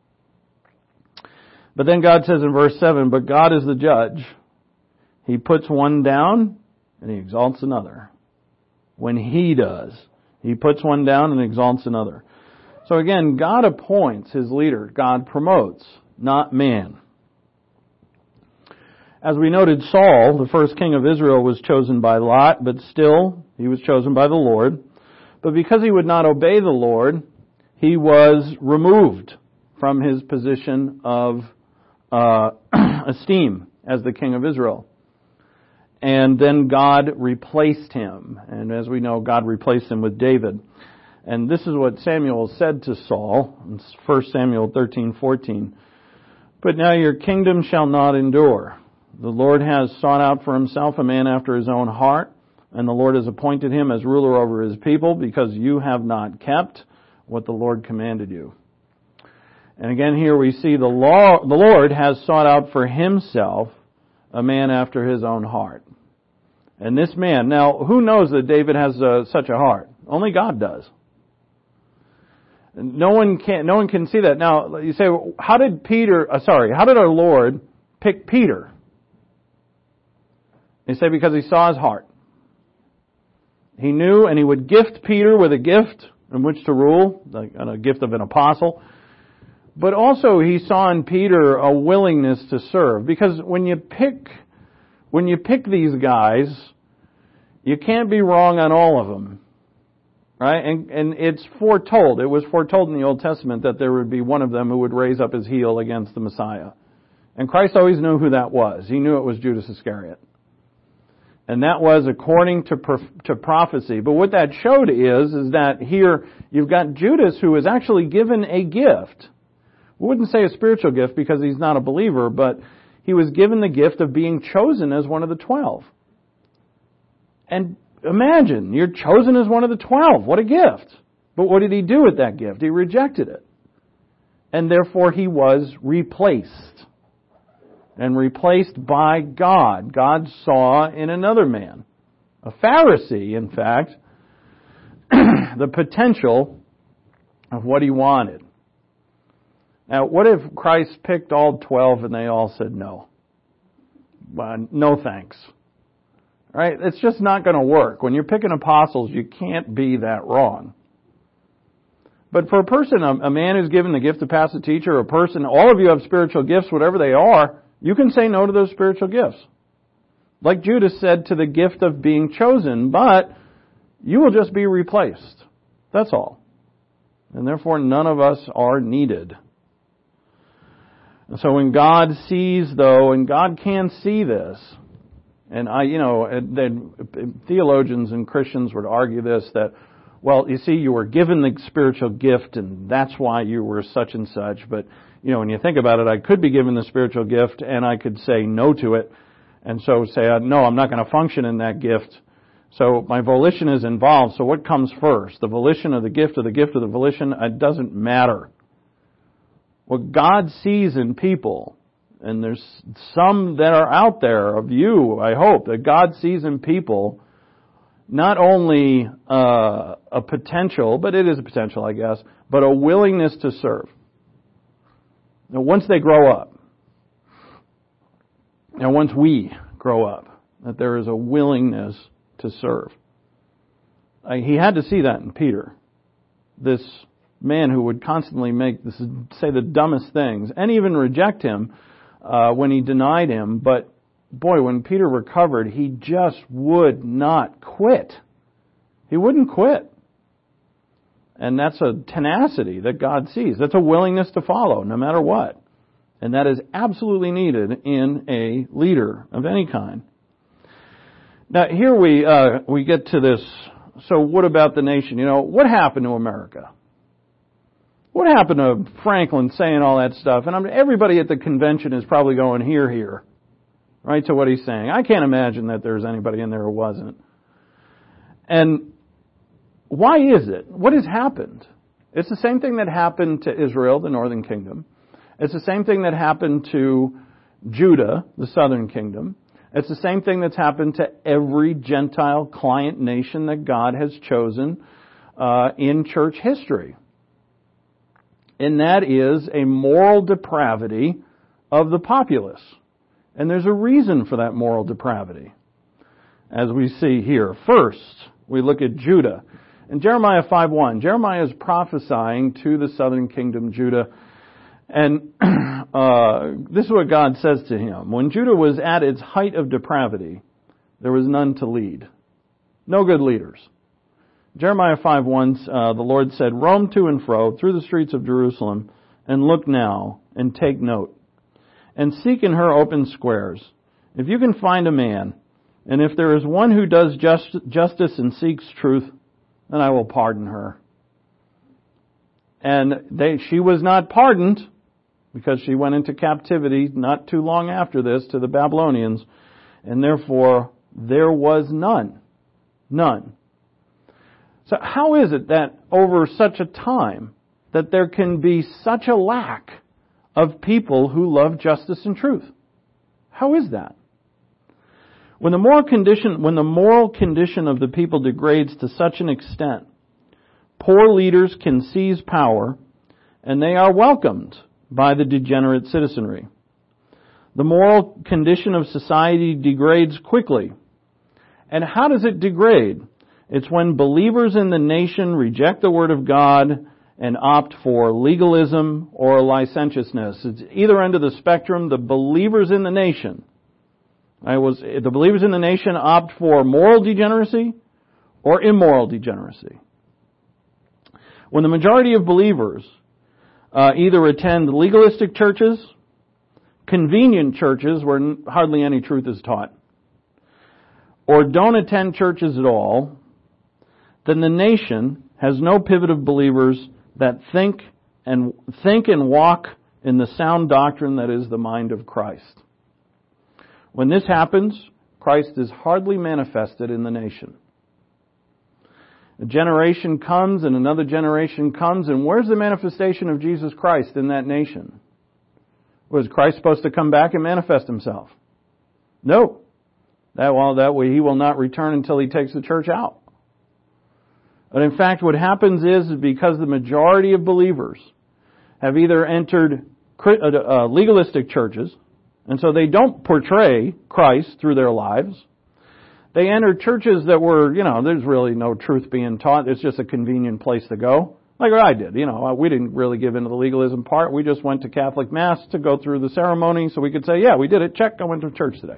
But then God says in verse 7, but God is the judge. He puts one down and He exalts another. When He does, He puts one down and exalts another. So again, God appoints his leader. God promotes, not man. As we noted, Saul, the first king of Israel, was chosen by Lot, but still he was chosen by the Lord. But because he would not obey the Lord, he was removed from his position of esteem as the king of Israel. And then God replaced him. And as we know, God replaced him with David. And this is what Samuel said to Saul in 1 Samuel 13:14. But now your kingdom shall not endure. The Lord has sought out for himself a man after his own heart, and the Lord has appointed him as ruler over his people, because you have not kept what the Lord commanded you. And again here we see the Lord has sought out for himself a man after his own heart. And this man, now who knows that David has such a heart? Only God does. No one can see that. Now you say, how did our Lord pick Peter? You say because he saw his heart. He knew, and he would gift Peter with a gift in which to rule, like a gift of an apostle. But also he saw in Peter a willingness to serve. Because when you pick these guys, you can't be wrong on all of them. Right? And it's foretold. It was foretold in the Old Testament that there would be one of them who would raise up his heel against the Messiah. And Christ always knew who that was. He knew it was Judas Iscariot. And that was according to prophecy. But what that showed is that here you've got Judas, who is actually given a gift. We wouldn't say a spiritual gift because he's not a believer, but he was given the gift of being chosen as one of the 12. And imagine, you're chosen as one of the 12. What a gift. But what did he do with that gift? He rejected it. And therefore he was replaced. And replaced by God. God saw in another man, a Pharisee, in fact, the potential of what he wanted. Now, what if Christ picked all 12 and they all said no? No thanks. Right? It's just not going to work. When you're picking apostles, you can't be that wrong. But for a person, a man who's given the gift to pastor, teacher, a person, all of you have spiritual gifts, whatever they are, you can say no to those spiritual gifts. Like Judas said to the gift of being chosen, but you will just be replaced. That's all. And therefore none of us are needed. And so when God sees, though, and God can see this, and theologians and Christians would argue this, that, well, you see, you were given the spiritual gift and that's why you were such and such, but when you think about it, I could be given the spiritual gift and I could say no to it. And so say, no, I'm not going to function in that gift. So my volition is involved. So what comes first? The volition of the gift or the gift of the volition? It doesn't matter. What God sees in people, and there's some that are out there of you, I hope, that God sees in people not only a potential, but it is a potential, I guess, but a willingness to serve. Now, once they grow up, and once we grow up, that there is a willingness to serve. He had to see that in Peter. This man who would constantly say the dumbest things, and even reject him when he denied him. But boy, when Peter recovered, he just would not quit. He wouldn't quit. And that's a tenacity that God sees. That's a willingness to follow, no matter what. And that is absolutely needed in a leader of any kind. Now, here we get to this. So what about the nation? What happened to America? What happened to Franklin saying all that stuff? And everybody at the convention is probably going, here, right, to what he's saying. I can't imagine that there's anybody in there who wasn't. And why is it? What has happened? It's the same thing that happened to Israel, the northern kingdom. It's the same thing that happened to Judah, the southern kingdom. It's the same thing that's happened to every Gentile client nation that God has chosen in church history. And that is a moral depravity of the populace. And there's a reason for that moral depravity, as we see here. First, we look at Judah. In Jeremiah 5:1, Jeremiah is prophesying to the southern kingdom, Judah. And this is what God says to him. When Judah was at its height of depravity, there was none to lead. No good leaders. Jeremiah 5:1, the Lord said, "Roam to and fro through the streets of Jerusalem, and look now, and take note, and seek in her open squares. If you can find a man, and if there is one who does justice and seeks truth, then I will pardon her." And she was not pardoned, because she went into captivity not too long after this to the Babylonians, and therefore there was none. None. So how is it that over such a time that there can be such a lack of people who love justice and truth? How is that? When the moral condition of the people degrades to such an extent, poor leaders can seize power, and they are welcomed by the degenerate citizenry. The moral condition of society degrades quickly. And how does it degrade? It's when believers in the nation reject the Word of God and opt for legalism or licentiousness. It's either end of the spectrum. The believers in the nation opt for moral degeneracy or immoral degeneracy. When the majority of believers either attend legalistic churches, convenient churches where hardly any truth is taught, or don't attend churches at all, then the nation has no pivot of believers that think and walk in the sound doctrine that is the mind of Christ. When this happens, Christ is hardly manifested in the nation. A generation comes and another generation comes, and where's the manifestation of Jesus Christ in that nation? Was Christ supposed to come back and manifest himself? No. That way he will not return until he takes the church out. But in fact, what happens is because the majority of believers have either entered legalistic churches, and so they don't portray Christ through their lives. They enter churches that were, there's really no truth being taught. It's just a convenient place to go. Like what I did. We didn't really give into the legalism part. We just went to Catholic Mass to go through the ceremony so we could say, yeah, we did it. Check, I went to church today.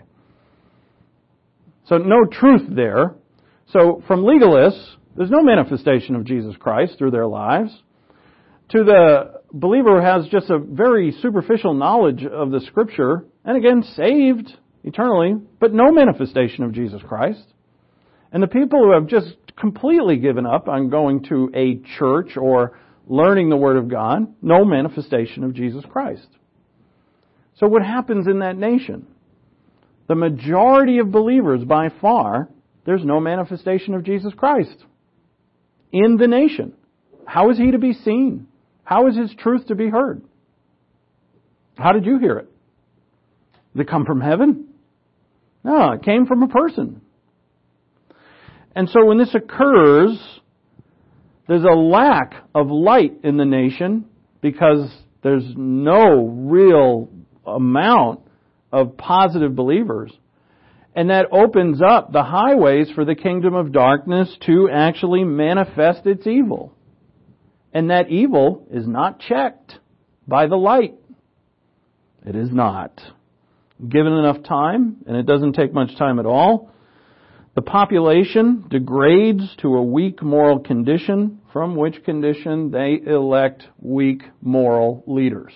So no truth there. So from legalists, there's no manifestation of Jesus Christ through their lives. To the believer who has just a very superficial knowledge of the Scripture, and again, saved eternally, but no manifestation of Jesus Christ. And the people who have just completely given up on going to a church or learning the Word of God, no manifestation of Jesus Christ. So what happens in that nation? The majority of believers, by far, there's no manifestation of Jesus Christ in the nation. How is he to be seen? How is his truth to be heard? How did you hear it? Did it come from heaven? No, it came from a person. And so when this occurs, there's a lack of light in the nation because there's no real amount of positive believers. And that opens up the highways for the kingdom of darkness to actually manifest its evil. And that evil is not checked by the light. It is not. Given enough time, and it doesn't take much time at all, the population degrades to a weak moral condition, from which condition they elect weak moral leaders.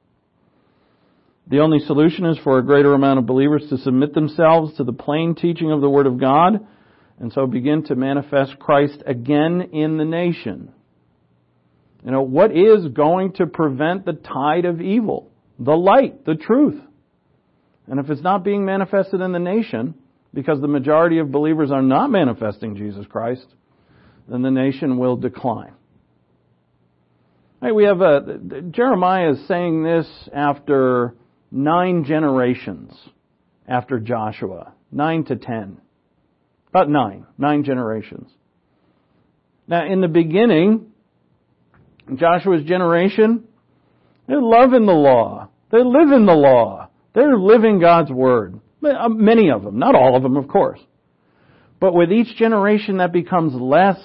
The only solution is for a greater amount of believers to submit themselves to the plain teaching of the Word of God, and so begin to manifest Christ again in the nation. What is going to prevent the tide of evil? The light, the truth. And if it's not being manifested in the nation, because the majority of believers are not manifesting Jesus Christ, then the nation will decline. Right, we have Jeremiah is saying this after 9 generations after Joshua, 9 to 10. About 9 generations. Now, in the beginning, Joshua's generation, they're loving the law. They live in the law. They're living God's Word. Many of them, not all of them, of course. But with each generation that becomes less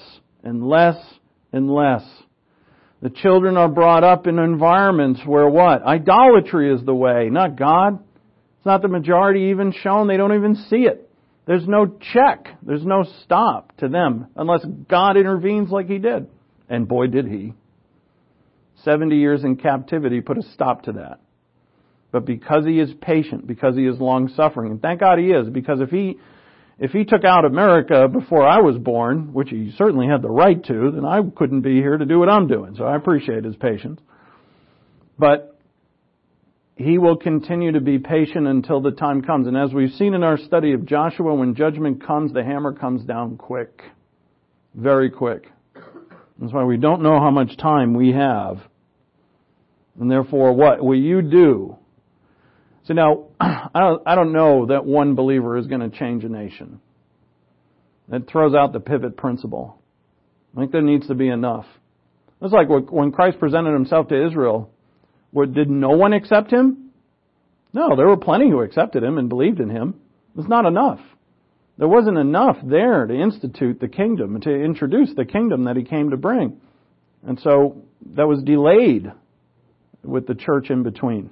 and less and less. The children are brought up in environments where what? Idolatry is the way, not God. It's not the majority even shown. They don't even see it. There's no check. There's no stop to them unless God intervenes like He did. And boy, did He. 70 years in captivity put a stop to that. But because He is patient, because He is long-suffering, and thank God He is, because if He took out America before I was born, which He certainly had the right to, then I couldn't be here to do what I'm doing. So I appreciate His patience. But He will continue to be patient until the time comes. And as we've seen in our study of Joshua, when judgment comes, the hammer comes down quick. Very quick. That's why we don't know how much time we have. And therefore, what will you do? So now, I don't know that one believer is going to change a nation. That throws out the pivot principle. I think there needs to be enough. It's like when Christ presented Himself to Israel. Did no one accept Him? No, there were plenty who accepted Him and believed in Him. It was not enough. There wasn't enough there to institute the kingdom, to introduce the kingdom that He came to bring. And so that was delayed with the church in between.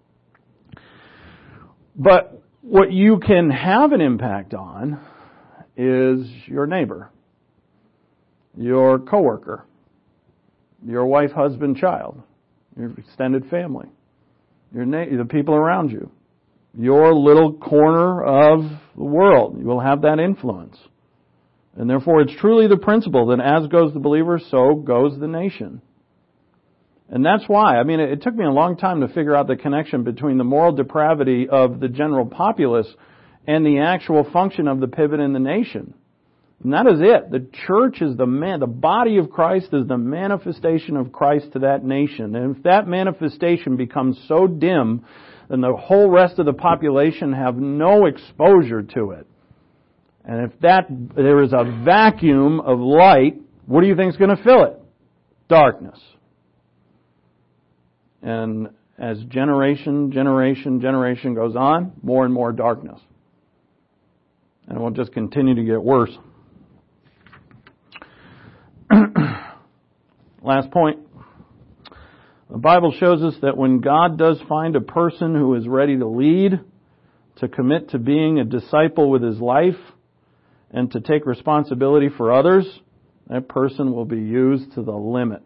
But what you can have an impact on is your neighbor, your coworker, your wife, husband, child, your extended family, the people around you, your little corner of the world. You will have that influence. And therefore, it's truly the principle that as goes the believer, so goes the nation. And that's why, it took me a long time to figure out the connection between the moral depravity of the general populace and the actual function of the pivot in the nation. And that is it. The church is the body of Christ is the manifestation of Christ to that nation. And if that manifestation becomes so dim, then the whole rest of the population have no exposure to it. And if there is a vacuum of light, what do you think is going to fill it? Darkness. And as generation goes on, more and more darkness. And it will just continue to get worse. Last point. The Bible shows us that when God does find a person who is ready to lead, to commit to being a disciple with his life, and to take responsibility for others, that person will be used to the limit.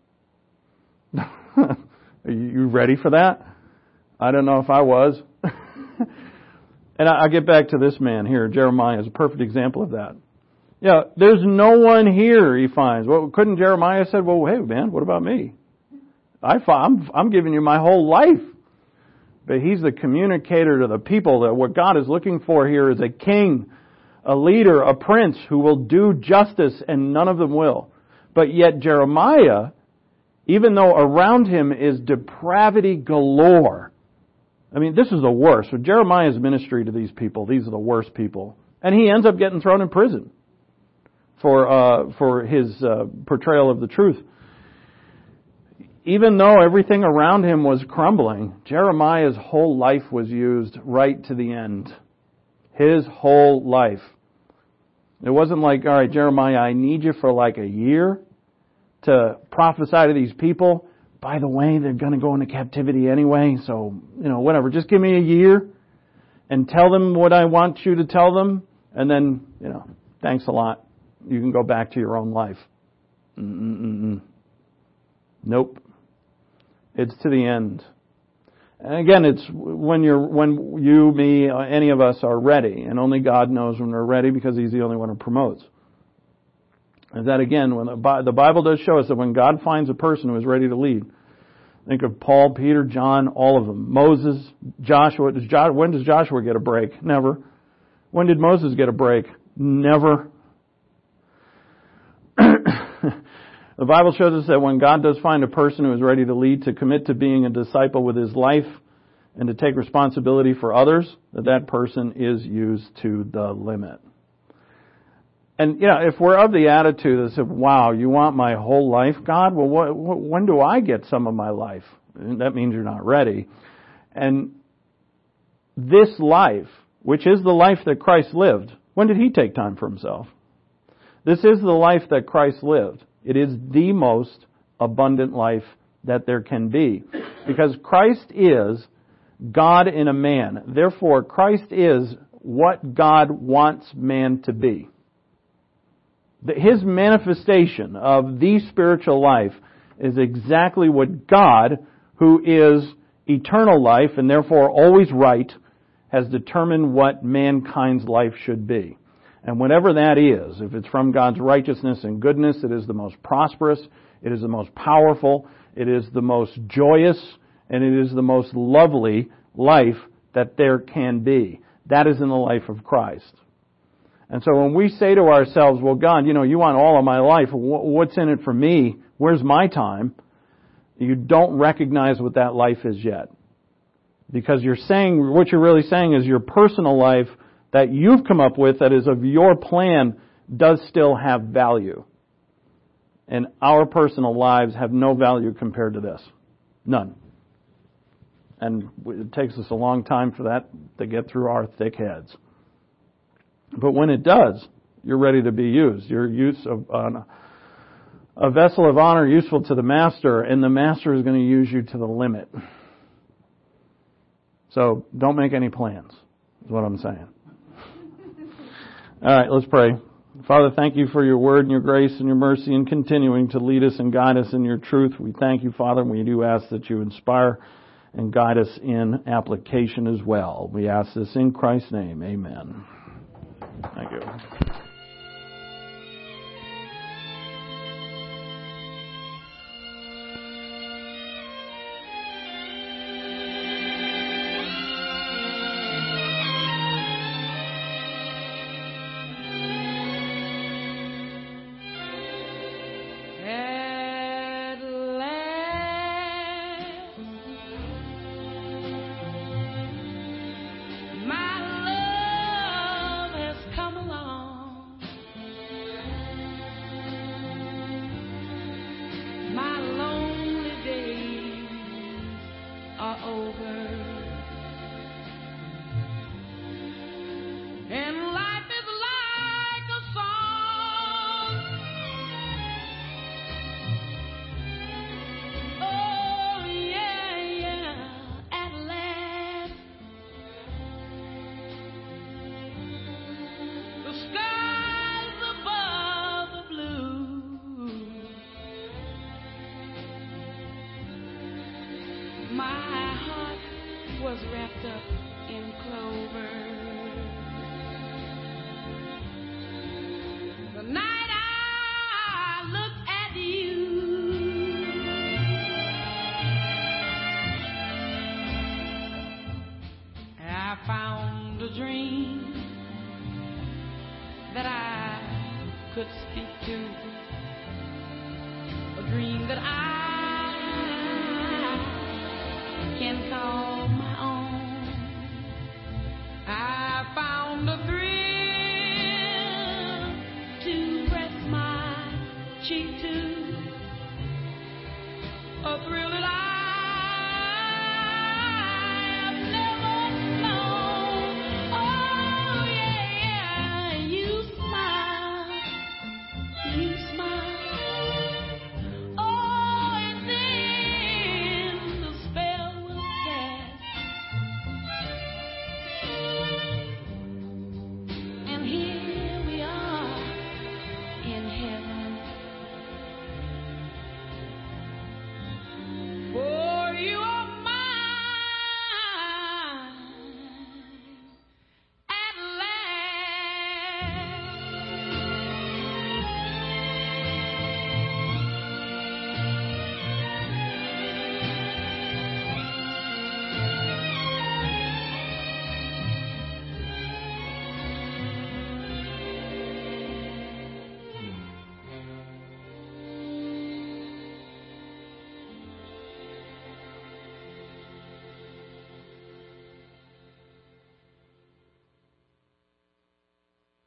Are you ready for that? I don't know if I was. And I'll get back to this man here. Jeremiah is a perfect example of that. Yeah, there's no one here, he finds. Well, couldn't Jeremiah have said, well, hey, man, what about me? I'm giving you my whole life. But he's the communicator to the people that what God is looking for here is a king, a leader, a prince who will do justice, and none of them will. But yet Jeremiah, even though around him is depravity galore, this is the worst. So Jeremiah's ministry to these people, these are the worst people. And he ends up getting thrown in prison for his portrayal of the truth. Even though everything around him was crumbling, Jeremiah's whole life was used right to the end. His whole life. It wasn't like, all right, Jeremiah, I need you for like a year to prophesy to these people. By the way, they're going to go into captivity anyway, so, whatever. Just give me a year and tell them what I want you to tell them, and then, thanks a lot. You can go back to your own life. Nope. It's to the end. And again, it's when you, me, any of us are ready, and only God knows when we're ready because He's the only one who promotes. And that again, when the Bible does show us that when God finds a person who is ready to lead, think of Paul, Peter, John, all of them. Moses, Joshua. When does Joshua get a break? Never. When did Moses get a break? Never. The Bible shows us that when God does find a person who is ready to lead, to commit to being a disciple with his life, and to take responsibility for others, that person is used to the limit. And, if we're of the attitude that says, wow, you want my whole life, God? Well, when do I get some of my life? And that means you're not ready. And this life, which is the life that Christ lived, when did He take time for Himself? This is the life that Christ lived. It is the most abundant life that there can be. Because Christ is God in a man. Therefore, Christ is what God wants man to be. His manifestation of the spiritual life is exactly what God, who is eternal life and therefore always right, has determined what mankind's life should be. And whatever that is, if it's from God's righteousness and goodness, it is the most prosperous, it is the most powerful, it is the most joyous, and it is the most lovely life that there can be. That is in the life of Christ. And so when we say to ourselves, well, God, you want all of my life, what's in it for me? Where's my time? You don't recognize what that life is yet. Because what you're really saying is your personal life that you've come up with, that is of your plan, does still have value. And our personal lives have no value compared to this. None. And it takes us a long time for that to get through our thick heads. But when it does, you're ready to be used. You're a vessel of honor useful to the master, and the master is going to use you to the limit. So don't make any plans, is what I'm saying. All right, let's pray. Father, thank you for your word and your grace and your mercy and continuing to lead us and guide us in your truth. We thank you, Father, and we do ask that you inspire and guide us in application as well. We ask this in Christ's name. Amen. Thank you. My heart was wrapped up in clover. The night I looked at you, I found a dream that I could speak to, a dream that I can call